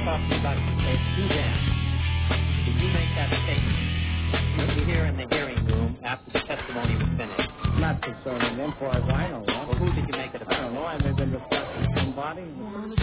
talking about Suzanne. Did you make that statement? What you hear in the hearing room after the testimony was finished? Not concerning them, far as I know. Well, who did you make it I about? don't know. I may have been discussing somebody.